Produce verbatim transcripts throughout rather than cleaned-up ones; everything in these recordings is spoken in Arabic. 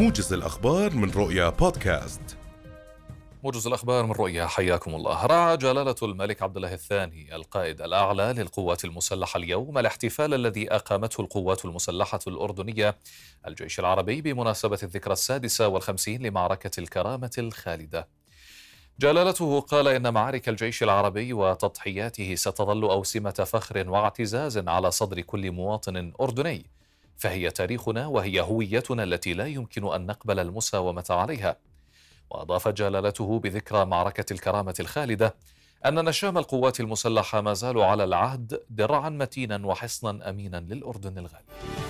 موجز الأخبار من رؤيا بودكاست. موجز الأخبار من رؤيا، حياكم الله. راعى جلالة الملك عبد الله الثاني القائد الأعلى للقوات المسلحة اليوم الاحتفال الذي أقامته القوات المسلحة الأردنية الجيش العربي بمناسبة الذكرى السادسة والخمسين لمعركة الكرامة الخالدة. جلالته قال إن معارك الجيش العربي وتضحياته ستظل أوسمة فخر واعتزاز على صدر كل مواطن أردني، فهي تاريخنا وهي هويتنا التي لا يمكن أن نقبل المساومة عليها. وأضاف جلالته بذكرى معركة الكرامة الخالدة أن نشام القوات المسلحة ما زالوا على العهد درعا متينا وحصنا أمينا للأردن الغالي.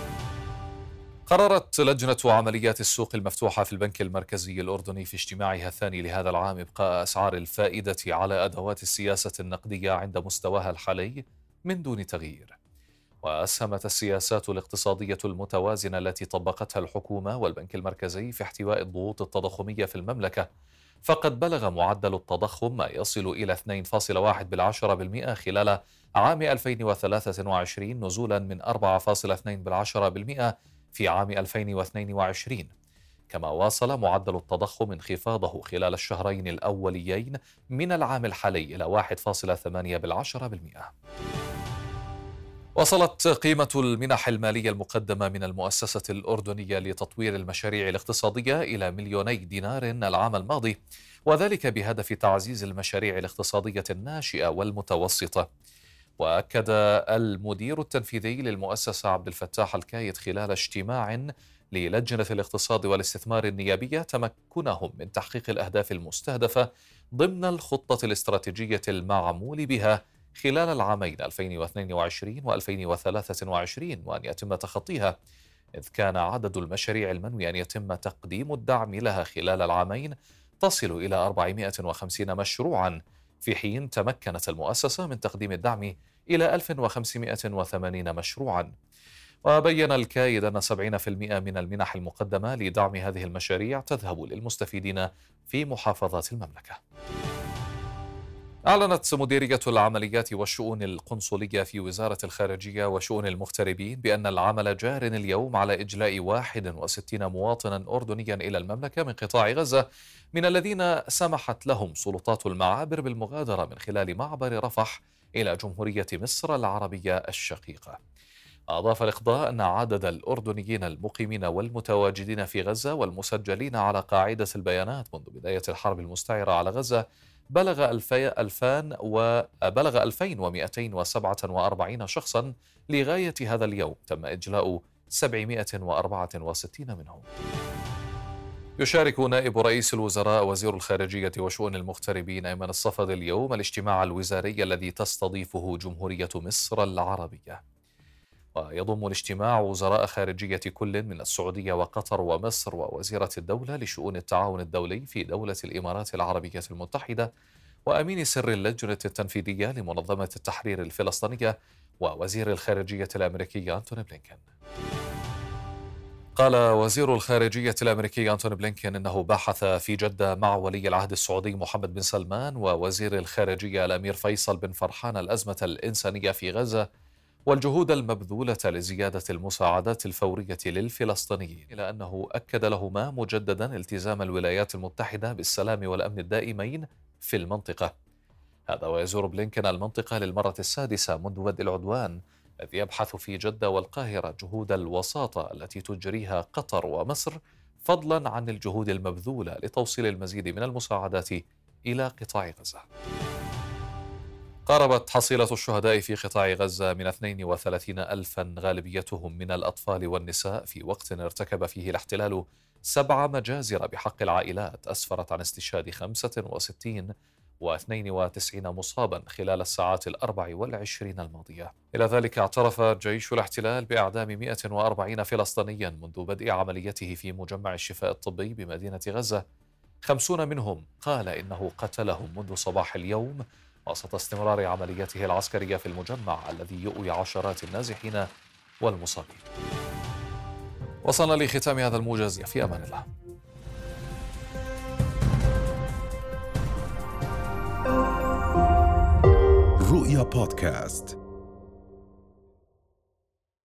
قررت لجنة عمليات السوق المفتوحة في البنك المركزي الأردني في اجتماعها الثاني لهذا العام إبقاء أسعار الفائدة على أدوات السياسة النقدية عند مستواها الحالي من دون تغيير. وأسهمت السياسات الاقتصادية المتوازنة التي طبقتها الحكومة والبنك المركزي في احتواء الضغوط التضخمية في المملكة، فقد بلغ معدل التضخم ما يصل إلى اثنين فاصلة واحد بالمئة خلال عام ألفين وثلاثة وعشرين نزولا من أربعة فاصلة اثنين بالمئة في عام ألفين واثنين وعشرين. كما واصل معدل التضخم انخفاضه خلال الشهرين الأوليين من العام الحالي إلى واحد فاصلة ثمانية بالمئة. وصلت قيمة المنح المالية المقدمة من المؤسسة الأردنية لتطوير المشاريع الاقتصادية إلى مليوني دينار العام الماضي، وذلك بهدف تعزيز المشاريع الاقتصادية الناشئة والمتوسطة. وأكد المدير التنفيذي للمؤسسة عبد الفتاح الكايد خلال اجتماع للجنة الاقتصاد والاستثمار النيابية تمكنهم من تحقيق الأهداف المستهدفة ضمن الخطة الاستراتيجية المعمول بها خلال العامين ألفين واثنين وعشرين وألفين وثلاثة وعشرين، وأن يتم تخطيها، إذ كان عدد المشاريع المنوي أن يتم تقديم الدعم لها خلال العامين تصل إلى أربعمائة وخمسين مشروعا، في حين تمكنت المؤسسة من تقديم الدعم إلى ألف وخمسمائة وثمانين مشروعا. وبين الكايد أن سبعين بالمئة من المنح المقدمة لدعم هذه المشاريع تذهب للمستفيدين في محافظات المملكة. أعلنت مديرية العمليات والشؤون القنصلية في وزارة الخارجية وشؤون المغتربين بأن العمل جار اليوم على إجلاء واحد وستين مواطنا أردنيا إلى المملكة من قطاع غزة، من الذين سمحت لهم سلطات المعابر بالمغادرة من خلال معبر رفح إلى جمهورية مصر العربية الشقيقة. أضاف الإخضاء أن عدد الأردنيين المقيمين والمتواجدين في غزة والمسجلين على قاعدة البيانات منذ بداية الحرب المستعرة على غزة بلغ ألفان وبلغ ألفين ومئتين وسبعة وأربعين شخصا. لغاية هذا اليوم تم إجلاء سبعمائة وأربعة وستين منهم. يشارك نائب رئيس الوزراء وزير الخارجية وشؤون المغتربين أيمن الصفد اليوم الاجتماع الوزاري الذي تستضيفه جمهورية مصر العربية. ويضم الاجتماع وزراء خارجية كل من السعودية وقطر ومصر ووزيرة الدولة لشؤون التعاون الدولي في دولة الإمارات العربية المتحدة وأمين سر اللجنة التنفيذية لمنظمة التحرير الفلسطينية ووزير الخارجية الأمريكي أنتوني بلينكن. قال وزير الخارجية الأمريكي أنتوني بلينكن إنه بحث في جدة مع ولي العهد السعودي محمد بن سلمان ووزير الخارجية الأمير فيصل بن فرحان الأزمة الإنسانية في غزة والجهود المبذولة لزيادة المساعدات الفورية للفلسطينيين، إلى أنه أكد لهما مجددا التزام الولايات المتحدة بالسلام والأمن الدائمين في المنطقة. هذا ويزور بلينكن المنطقة للمرة السادسة منذ بدء العدوان، إذ يبحث في جدة والقاهرة جهود الوساطة التي تجريها قطر ومصر، فضلا عن الجهود المبذولة لتوصيل المزيد من المساعدات إلى قطاع غزة. قاربت حصيلة الشهداء في قطاع غزة من اثنين وثلاثين ألفا غالبيتهم من الأطفال والنساء في وقت ارتكب فيه الاحتلال سبع مجازر بحق العائلات، أسفرت عن استشهاد خمسة وستين واثنين وتسعين مصابا خلال الساعات الأربع والعشرين الماضية. إلى ذلك اعترف جيش الاحتلال بإعدام مئة وأربعين فلسطينيا منذ بدء عمليته في مجمع الشفاء الطبي بمدينة غزة. خمسون منهم قال إنه قتلهم منذ صباح اليوم وسط استمرار عملياته العسكرية في المجمع الذي يؤوي عشرات النازحين والمصابين. وصلنا لختام هذا الموجز، في أمان الله. رؤيا بودكاست.